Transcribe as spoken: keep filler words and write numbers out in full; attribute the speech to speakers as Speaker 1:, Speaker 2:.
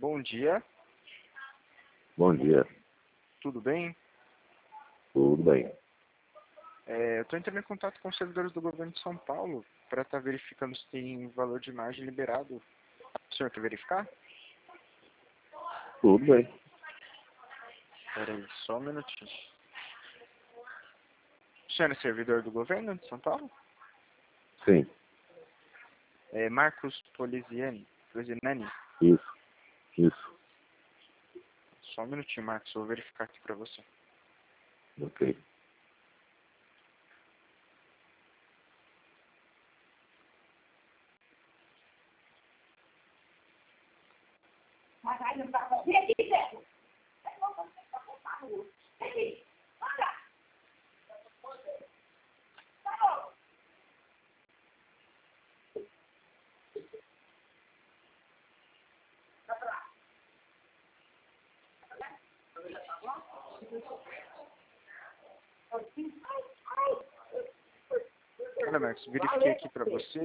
Speaker 1: Bom dia,
Speaker 2: Bom dia,
Speaker 1: tudo bem?
Speaker 2: tudo bem.
Speaker 1: É, eu estou entrando em contato com os servidores do governo de São Paulo para estar verificando se tem valor de imagem liberado. O senhor quer verificar?
Speaker 2: Tudo bem.
Speaker 1: Espera aí, só um minutinho. O senhor é servidor do governo de São Paulo?
Speaker 2: Sim,
Speaker 1: É Marcos Poliziani. Polizinani?
Speaker 2: isso, isso,
Speaker 1: Só um minutinho, Marcos, eu vou verificar aqui para você.
Speaker 2: ok.
Speaker 3: Mas aí não vai morrer aqui, Zé. Aqui, anda. Tá bom. Vai pra lá.
Speaker 1: Olha, Marcos, verifiquei aqui para você.